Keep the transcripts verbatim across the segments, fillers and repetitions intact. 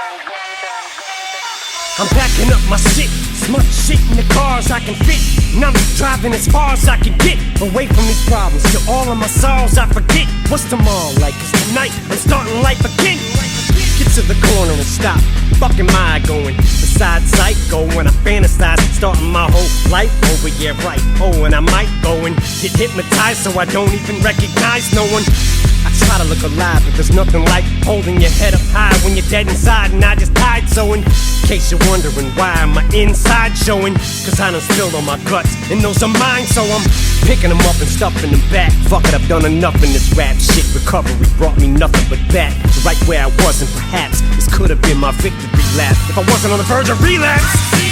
I'm packing up my shit, smart shit in the cars I can fit. And I'm driving as far as I can get away from these problems. To all of my sorrows I forget what's tomorrow like. Cause tonight I'm starting life again. Get to the corner and stop. Fuck am I going? Beside psycho when I fantasize starting my whole life over, yeah right. Oh, and I might go and get hypnotized so I don't even recognize no one. I try to look alive, but there's nothing like holding your head up high when you're dead inside. And I just died, so in case you're wondering why my inside showing, cause I done spilled on my guts, and those are mine, so I'm picking them up and stuffing them back. Fuck it, I've done enough in this rap shit. Recovery brought me nothing but back to right where I was, and perhaps this could have been my victory lap if I wasn't on the verge of relapse.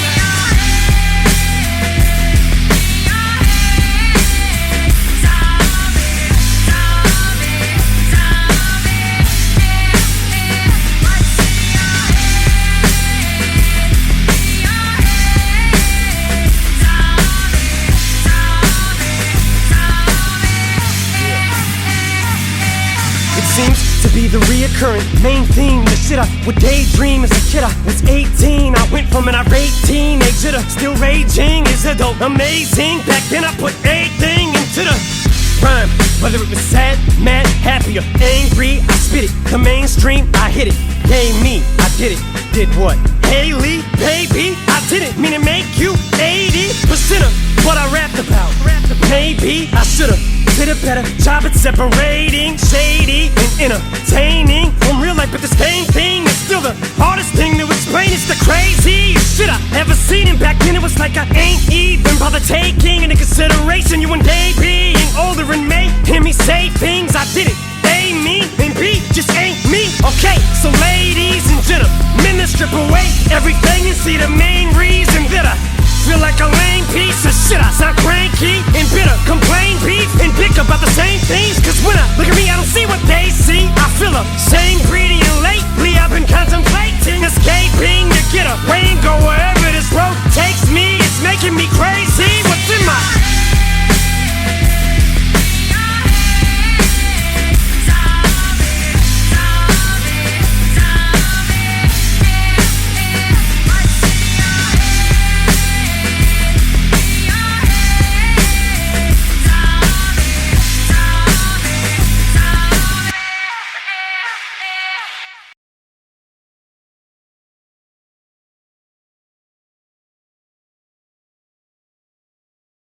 Seems to be the reoccurring main theme. The shit I would daydream as a kid. I was eighteen, I went from an irate teenager to still raging. Is it though amazing? Back then I put everything into the rhyme. Whether it was sad, mad, happy or angry, I spit it. The mainstream, I hit it. Yay me, I did it. Did what? Haley, baby, I didn't mean to make you eighty percent of what I rapped about. Maybe I should've did a better job at separating shady and entertaining from real life, but the same thing is still the hardest thing to explain. It's the craziest shit I ever seen, and back then it was like I ain't even bother taking into consideration you and they being older and may hear me say things